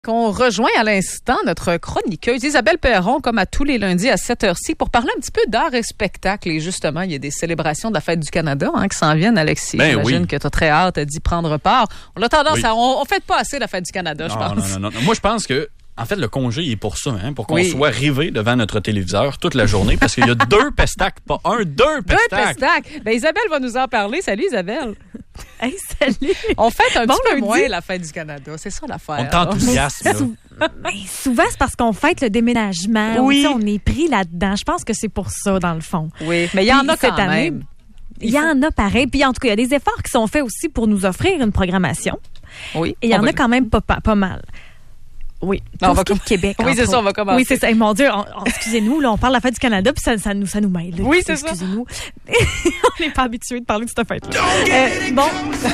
Qu'on rejoint à l'instant notre chroniqueuse Isabelle Perron, comme à tous les lundis à 7h-ci, pour parler un petit peu d'art et spectacle. Et justement, il y a des célébrations de la Fête du Canada qui s'en viennent, Alexis. J'imagine que tu as très hâte d'y prendre part. On a tendance à... On ne fête pas assez la Fête du Canada, je pense. Non. Moi, je pense que en fait, le congé il est pour ça, pour qu'on soit rivé devant notre téléviseur toute la journée, parce qu'il y a deux pestacs, pas un, deux pestacs. Ben, Isabelle va nous en parler. Salut, Isabelle. Hey, salut. On fête un petit peu moins la Fête du Canada. C'est ça l'affaire. On t'enthousiasme, là. Souvent, c'est parce qu'on fête le déménagement. Oui. On est pris là-dedans. Je pense que c'est pour ça, dans le fond. Oui, mais il y en a quand même. Il y en a pareil. Puis en tout cas, il y a des efforts qui sont faits aussi pour nous offrir une programmation. Oui. Et il y en a quand même pas mal. Oui, on va Québec. Oui, c'est ça, on va commencer. Oui, c'est ça. Et mon Dieu, excusez-nous, là, on parle de la Fête du Canada, puis ça nous mêle. Là. Oui, c'est ça. Excusez-nous. On n'est pas habitué de parler de cette fête-là. Bon.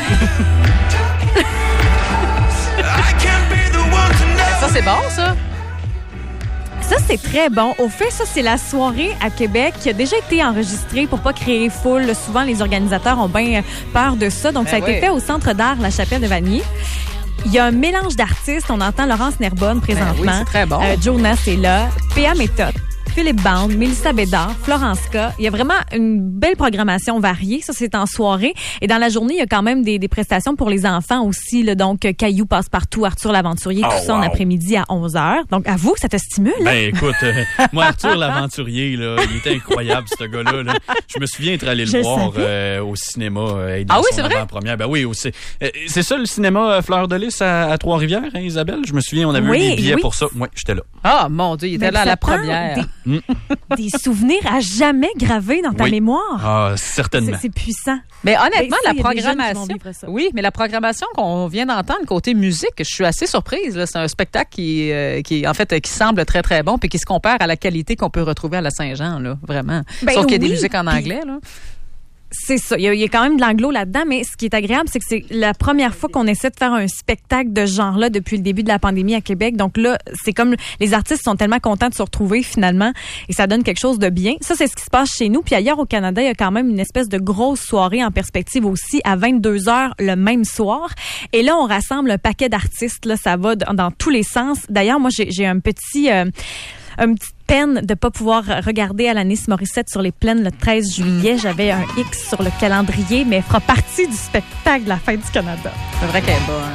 Ça, c'est bon, ça? Ça, c'est très bon. Au fait, ça, c'est la soirée à Québec qui a déjà été enregistrée pour pas créer foule. Souvent, les organisateurs ont bien peur de ça. Donc, ça a été fait au Centre d'art La Chapelle de Vanier. Il y a un mélange d'artistes. On entend Laurence Nerbonne présentement. Oui, c'est très bon. Jonas est là. P.A. Méthode. Philippe Bande, Mélissa Bédard, Florence K. Il y a vraiment une belle programmation variée. Ça, c'est en soirée. Et dans la journée, il y a quand même des prestations pour les enfants aussi. Là, donc, Caillou Passe-Partout, Arthur l'Aventurier, tout ça en après-midi à 11h. Donc, avoue que ça te stimule. Ben, écoute, moi, Arthur l'Aventurier, là, il était incroyable, ce gars-là. Là. Je me souviens être allé le voir au cinéma. Ah oui, c'est vrai? Première. Ben oui, c'est ça, le cinéma Fleur de Lys à Trois-Rivières, Isabelle? Je me souviens, on avait eu des billets pour ça. Oui, j'étais là. Ah, mon Dieu, il était là à la première. Des souvenirs à jamais gravés dans ta mémoire. Ah, certainement. C'est puissant. Mais honnêtement, la programmation. Oui, mais la programmation qu'on vient d'entendre côté musique, je suis assez surprise. Là. C'est un spectacle qui semble très, très bon puis qui se compare à la qualité qu'on peut retrouver à la Saint-Jean, là, vraiment. Sauf qu'il y a des musiques en anglais, là. C'est ça. Il y a quand même de l'anglo là-dedans, mais ce qui est agréable, c'est que c'est la première fois qu'on essaie de faire un spectacle de ce genre-là depuis le début de la pandémie à Québec. Donc là, c'est comme les artistes sont tellement contents de se retrouver finalement et ça donne quelque chose de bien. Ça, c'est ce qui se passe chez nous. Puis ailleurs au Canada, il y a quand même une espèce de grosse soirée en perspective aussi à 22h le même soir. Et là, on rassemble un paquet d'artistes. Là, ça va dans tous les sens. D'ailleurs, moi, j'ai un petite peine de pas pouvoir regarder Alanis Morissette sur les plaines le 13 juillet. J'avais un X sur le calendrier, mais elle fera partie du spectacle de la Fête du Canada. C'est vrai qu'elle est bonne.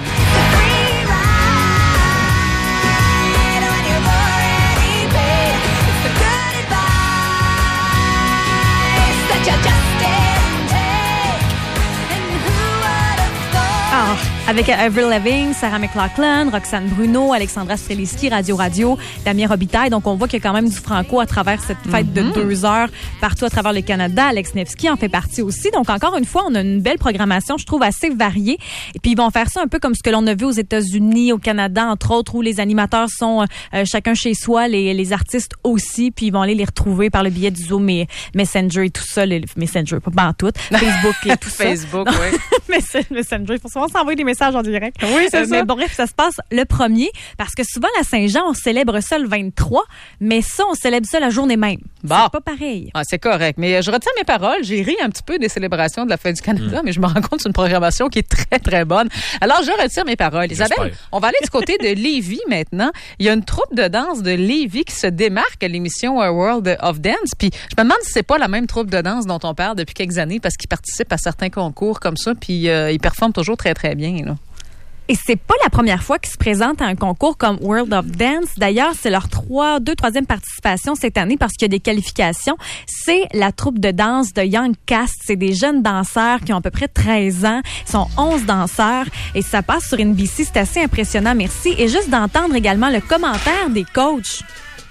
Avec Avril Lavigne, Sarah McLachlan, Roxane Bruno, Alexandra Streliski, Radio, Damien Robitaille. Donc, on voit qu'il y a quand même du franco à travers cette fête de 2 heures partout à travers le Canada. Alex Nevsky en fait partie aussi. Donc, encore une fois, on a une belle programmation, je trouve, assez variée. Et puis, ils vont faire ça un peu comme ce que l'on a vu aux États-Unis, au Canada, entre autres, où les animateurs sont chacun chez soi, les artistes aussi. Puis, ils vont aller les retrouver par le biais du Zoom et Messenger et tout ça. Messenger, pas en tout. Facebook et tout ça. Facebook, oui. Messenger, il faut souvent s'envoyer des messages en direct. Oui, c'est ça. Mais bref, ça se passe le 1er parce que souvent, la Saint-Jean, on célèbre ça le 23, mais ça, on célèbre ça la journée même. Bon. C'est pas pareil. Ah, c'est correct. Mais je retiens mes paroles. J'ai ri un petit peu des célébrations de la Fête du Canada, mais je me rends compte que c'est une programmation qui est très, très bonne. Alors, je retire mes paroles. Isabelle, on va aller du côté de Lévis maintenant. Il y a une troupe de danse de Lévis qui se démarque à l'émission World of Dance. Puis, je me demande si c'est pas la même troupe de danse dont on parle depuis quelques années parce qu'ils participent à certains concours comme ça, puis ils performent toujours très, très bien, là. Et c'est pas la première fois qu'ils se présentent à un concours comme World of Dance. D'ailleurs, c'est leur troisième participation cette année parce qu'il y a des qualifications. C'est la troupe de danse de Young Cast. C'est des jeunes danseurs qui ont à peu près 13 ans. Ils sont 11 danseurs et ça passe sur NBC. C'est assez impressionnant, merci. Et juste d'entendre également le commentaire des coachs.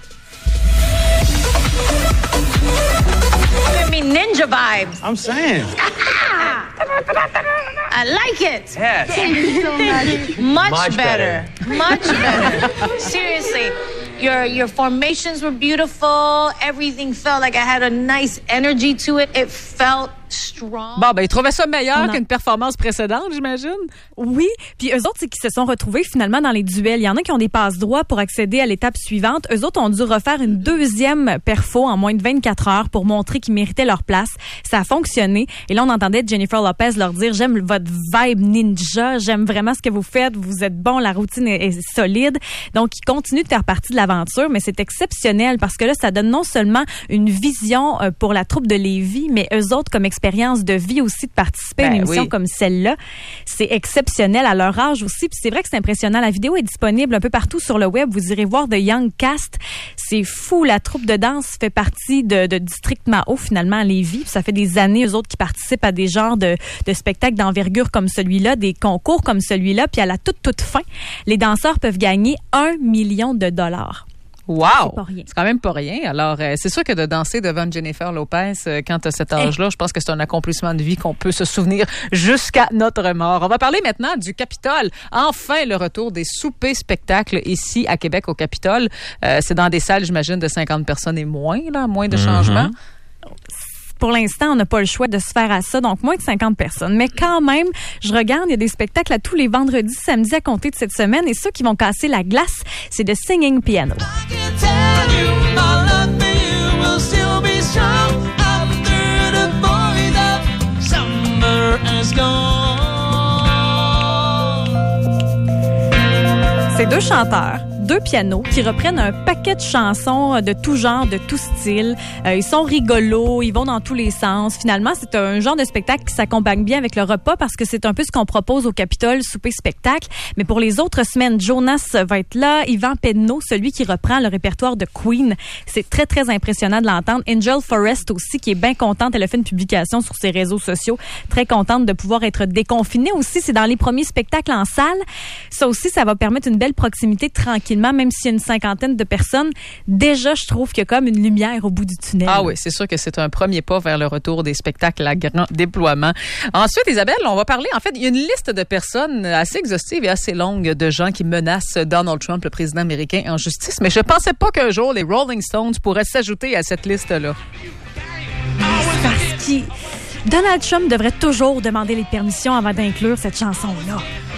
Ninja vibes. I'm saying. I like it. Yes. Much better. Much better. Seriously. Your formations were beautiful. Everything felt like it had a nice energy to it. It felt strong. Bon, ben, ils trouvaient ça meilleur qu'une performance précédente, j'imagine. Oui. Puis eux autres, c'est qu'ils se sont retrouvés finalement dans les duels. Il y en a qui ont des passe-droits pour accéder à l'étape suivante. Eux autres ont dû refaire une deuxième perfo en moins de 24 heures pour montrer qu'ils méritaient leur place. Ça a fonctionné. Et là, on entendait Jennifer Lopez leur dire « J'aime votre vibe ninja. J'aime vraiment ce que vous faites. Vous êtes bon. La routine est solide. » Donc, ils continuent de faire partie de l'aventure, mais c'est exceptionnel parce que là, ça donne non seulement une vision pour la troupe de Lévis, mais eux autres comme expérience de vie aussi de participer à une émission comme celle-là. C'est exceptionnel à leur âge aussi. Puis c'est vrai que c'est impressionnant. La vidéo est disponible un peu partout sur le web. Vous irez voir The Young Cast. C'est fou. La troupe de danse fait partie de District Mao, finalement, à Lévis. Puis ça fait des années, eux autres, qui participent à des genres de spectacles d'envergure comme celui-là, des concours comme celui-là. Puis à la toute fin, les danseurs peuvent gagner $1 million. Wow! C'est pas rien. C'est quand même pas rien. Alors, c'est sûr que de danser devant Jennifer Lopez quand tu as cet âge-là, je pense que c'est un accomplissement de vie qu'on peut se souvenir jusqu'à notre mort. On va parler maintenant du Capitole. Enfin, le retour des soupers-spectacles ici à Québec au Capitole. C'est dans des salles, j'imagine, de 50 personnes et moins de changements. Pour l'instant, on n'a pas le choix de se faire à ça, donc moins de 50 personnes. Mais quand même, je regarde, il y a des spectacles à tous les vendredis, samedis à compter de cette semaine. Et ceux qui vont casser la glace, c'est de Singing Piano. C'est deux chanteurs, deux pianos qui reprennent un paquet de chansons de tout genre, de tout style. Ils sont rigolos, ils vont dans tous les sens. Finalement, c'est un genre de spectacle qui s'accompagne bien avec le repas parce que c'est un peu ce qu'on propose au Capitole, souper-spectacle. Mais pour les autres semaines, Jonas va être là, Yvan Penneau, celui qui reprend le répertoire de Queen. C'est très, très impressionnant de l'entendre. Angel Forrest aussi, qui est bien contente. Elle a fait une publication sur ses réseaux sociaux. Très contente de pouvoir être déconfinée aussi. C'est dans les premiers spectacles en salle. Ça aussi, ça va permettre une belle proximité tranquillement, même s'il y a une cinquantaine de personnes. Déjà, je trouve qu'il y a comme une lumière au bout du tunnel. Ah oui, c'est sûr que c'est un premier pas vers le retour des spectacles à grand déploiement. Ensuite, Isabelle, on va parler, en fait, il y a une liste de personnes assez exhaustive et assez longue de gens qui menacent Donald Trump, le président américain, en justice. Mais je pensais pas qu'un jour, les Rolling Stones pourraient s'ajouter à cette liste-là. Parce que Donald Trump devrait toujours demander les permissions avant d'inclure cette chanson-là.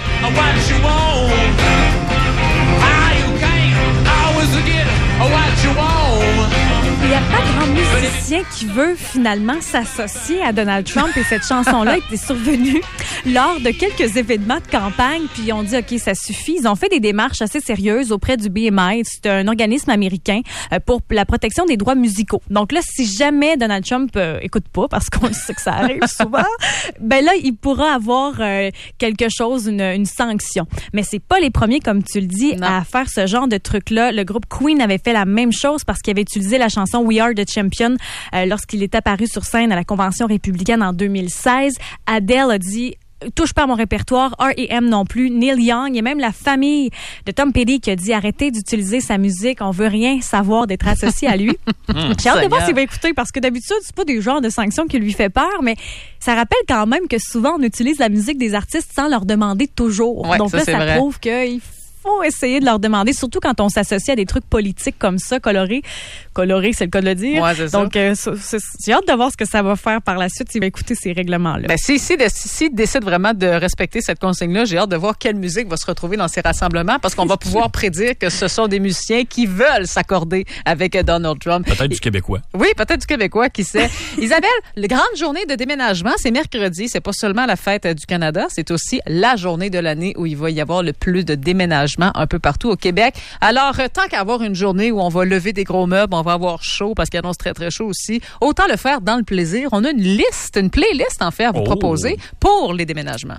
Il n'y a pas grand musicien qui veut finalement s'associer à Donald Trump et cette chanson-là était survenue lors de quelques événements de campagne puis on dit OK, ça suffit. Ils ont fait des démarches assez sérieuses auprès du BMI, c'est un organisme américain pour la protection des droits musicaux. Donc là, si jamais Donald Trump écoute pas, parce qu'on sait que ça arrive souvent, ben là, il pourra avoir quelque chose, une sanction. Mais c'est pas les premiers, comme tu le dis, à faire ce genre de truc-là. Le groupe Queen avait fait la même chose parce qu'il avait utilisé la chanson We Are the Champion lorsqu'il est apparu sur scène à la Convention républicaine en 2016. Adele a dit touche pas à mon répertoire, R.E.M. non plus, Neil Young, il y a même la famille de Tom Petty qui a dit arrêtez d'utiliser sa musique, on veut rien savoir d'être associé à lui. J'ai hâte de voir s'il va écouter parce que d'habitude, c'est pas des genres de sanctions qui lui fait peur, mais ça rappelle quand même que souvent on utilise la musique des artistes sans leur demander toujours. Ouais, donc ça, là, ça vrai. prouve qu'il faut essayer de leur demander, surtout quand on s'associe à des trucs politiques comme ça, colorés. Colorés, c'est le cas de le dire. Ouais, c'est ça. Donc, j'ai hâte de voir ce que ça va faire par la suite s'il va écouter ces règlements-là. Ben, s'il décide vraiment de respecter cette consigne-là, j'ai hâte de voir quelle musique va se retrouver dans ces rassemblements parce qu'on va pouvoir prédire que ce sont des musiciens qui veulent s'accorder avec Donald Trump. Peut-être du Québécois. Oui, peut-être du Québécois, qui sait. Isabelle, la grande journée de déménagement, c'est mercredi. C'est pas seulement la fête du Canada, c'est aussi la journée de l'année où il va y avoir le plus de déménagements un peu partout au Québec. Alors, tant qu'à avoir une journée où on va lever des gros meubles, on va avoir chaud parce qu'il annonce très, très chaud aussi, autant le faire dans le plaisir. On a une playlist, en fait, à vous proposer pour les déménagements.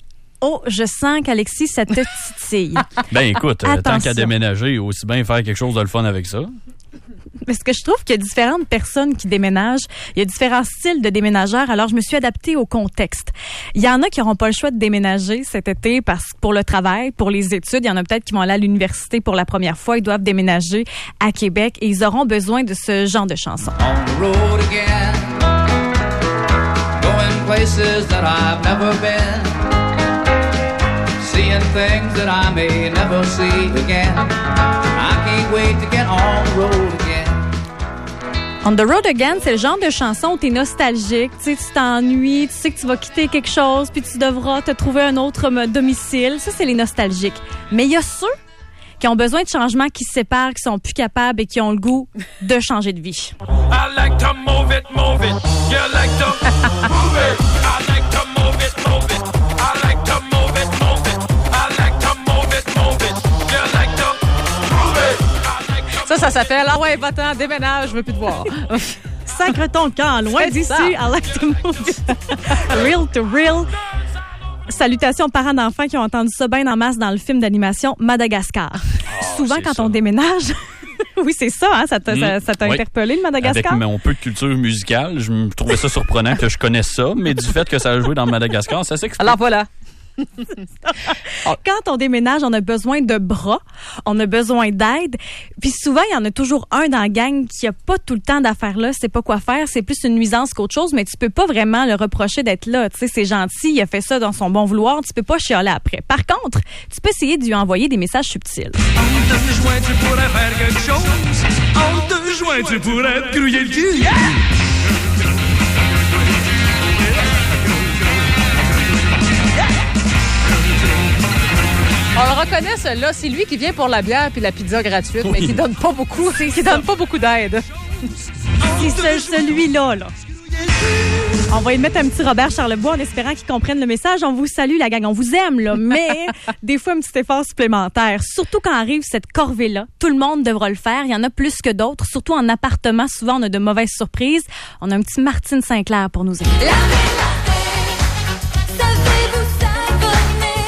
Oh, je sens qu'Alexis, ça te titille. Ben écoute, tant Attention. qu'à déménager, aussi bien faire quelque chose de le fun avec ça. Parce que je trouve qu'il y a différentes personnes qui déménagent. Il y a différents styles de déménageurs. Alors, je me suis adaptée au contexte. Il y en a qui n'auront pas le choix de déménager cet été pour le travail, pour les études. Il y en a peut-être qui vont aller à l'université pour la première fois. Ils doivent déménager à Québec et ils auront besoin de ce genre de chansons. On the road again, going places that I've never been, seeing things that I may never see again. I can't wait to get on the road again. On the Road Again, c'est le genre de chanson où t'es nostalgique, tu sais, tu t'ennuies, tu sais que tu vas quitter quelque chose, puis tu devras te trouver un autre domicile. Ça, c'est les nostalgiques. Mais il y a ceux qui ont besoin de changements, qui se séparent, qui sont plus capables et qui ont le goût de changer de vie. I like to move it, move it. You like to move it. I like to move it, move it. I like to move it, move it. I like to move it, move it. You like to move it. I like to... Ça s'appelle « Ah ouais, va-t'en, déménage, je veux plus te voir. » Sacre ton camp, loin C'est d'ici. ça. I like to move it. Real to real. Salutations aux parents d'enfants qui ont entendu ça bien en masse dans le film d'animation Madagascar. Souvent, c'est quand ça. on déménage... Oui, c'est ça, hein? Ça t'a Oui. interpellé, le Madagascar? Avec mon peu de culture musicale, je me trouvais ça surprenant que je connaisse ça, mais du fait que ça a joué dans Madagascar, ça s'explique. Alors voilà. Quand on déménage, on a besoin de bras, on a besoin d'aide. Puis souvent, il y en a toujours un dans la gang qui a pas tout le temps d'affaires là, c'est pas quoi faire, c'est plus une nuisance qu'autre chose, mais tu peux pas vraiment le reprocher d'être là. Tu sais, c'est gentil, il a fait ça dans son bon vouloir, tu peux pas chialer après. Par contre, tu peux essayer de lui envoyer des messages subtils. En 2 juin, tu pourrais faire quelque chose. En 2 juin, tu pourrais te grouiller le cul. Yeah! On le reconnaît, celui-là. C'est lui qui vient pour la bière puis la pizza gratuite, mais qui donne pas beaucoup, qui donne pas beaucoup d'aide. C'est celui-là, là. On va y mettre un petit Robert Charlebois en espérant qu'il comprenne le message. On vous salue, la gang. On vous aime, là. Mais des fois, un petit effort supplémentaire. Surtout quand arrive cette corvée-là. Tout le monde devra le faire. Il y en a plus que d'autres. Surtout en appartement. Souvent, on a de mauvaises surprises. On a un petit Martine Sinclair pour nous aider. Savez-vous savonner,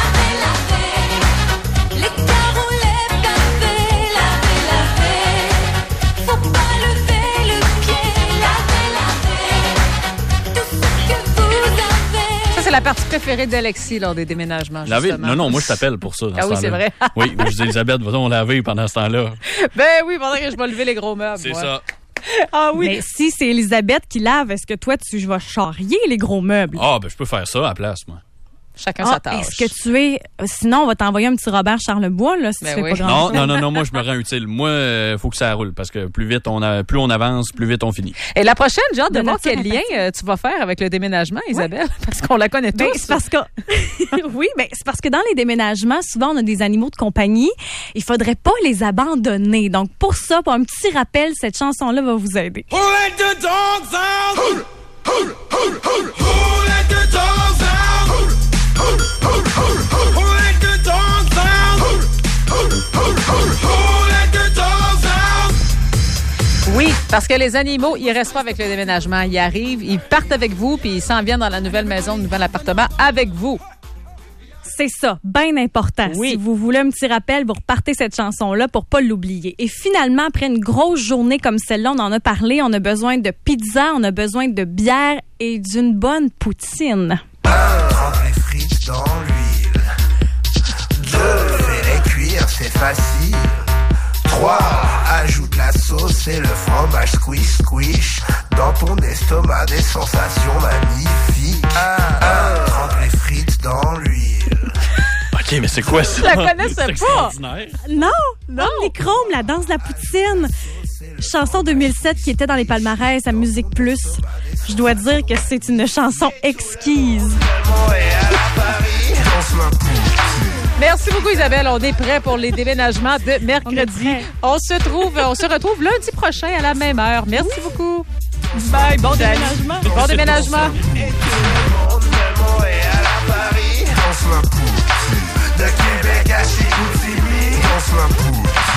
laver, les carreaux, les pavés, laver, faut pas lever le pied, laver, tout ce que vous avez. Ça, c'est la partie préférée d'Alexis lors des déménagements, Laver? justement. Non, moi, je t'appelle pour ça. Dans Ah ce oui, temps-là. c'est vrai. Oui, je dis, Elisabeth, va-t-on laver pendant ce temps-là? Ben oui, pendant que je vais lever les gros meubles. C'est moi. ça. Ah oui. Mais si c'est Elisabeth qui lave, est-ce que toi, tu vas charrier les gros meubles? Ah, ben, je peux faire ça à la place, moi. Chacun sa Ah, tâche. est-ce que tu es... Sinon, on va t'envoyer un petit Robert Charlebois, là, si Ben tu fais oui. pas grand-chose. Non, moi, je me rends utile. Moi, faut que ça roule parce que plus on avance, plus vite on finit. Et la prochaine, j'ai hâte de De voir nature quel lien tu vas faire avec le déménagement, Isabelle, parce qu'on la connaît tous. Ben, c'est parce que oui, ben c'est parce que dans les déménagements, souvent on a des animaux de compagnie. Il faudrait pas les abandonner. Donc pour ça, pour un petit rappel, cette chanson-là va vous aider. Who let the dogs out? Who let the dogs out? Who let the dogs out? Who let the dogs out? Oui, parce que les animaux, ils restent pas avec le déménagement. Ils arrivent, ils partent avec vous, puis ils s'en viennent dans la nouvelle maison, le nouvel appartement avec vous. C'est ça, bien important. Oui. Si vous voulez un petit rappel, vous repartez cette chanson-là pour pas l'oublier. Et finalement, après une grosse journée comme celle-là, on en a parlé, on a besoin de pizza, on a besoin de bière et d'une bonne poutine. Trempe les frites dans l'huile. 2, fais-les cuire, c'est facile. 3, ajoute la sauce et le fromage squish squish. Dans ton estomac, des sensations magnifiques. 1, trempe les frites dans l'huile. OK, mais c'est quoi ça? Je la connaissais C'est pas. extraordinaire. Non, les chromes, la danse de la poutine. Chanson 2007 qui était dans les palmarès à Musique Plus. Je dois dire que c'est une chanson exquise. Merci beaucoup, Isabelle. On est prêts pour les déménagements de mercredi. On se retrouve lundi prochain à la même heure. Merci beaucoup. Bye. Bon déménagement. Bon déménagement. De Québec à Chicoutimi, on se la poule.